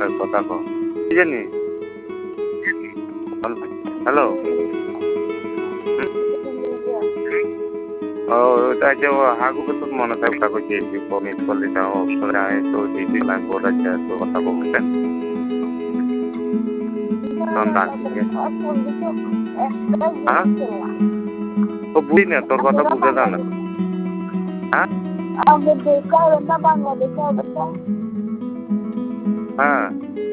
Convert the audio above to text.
কথা কো কি জানি হ্যালো ও তাই যে হাগুকে তো মনে থাকে কাগজ দিয়েছি মিস করলে যাও অবসরে আয় তো দিদি লাগবো রাজ্যে তো কথা বলতেন তখন ডাকছে হ্যাঁ তো বুঝি না তোর কথা বুঝে যায় না হ্যাঁ আমাদের দেখা হবে না বাংলাদেশে হবে তো হ্যাঁ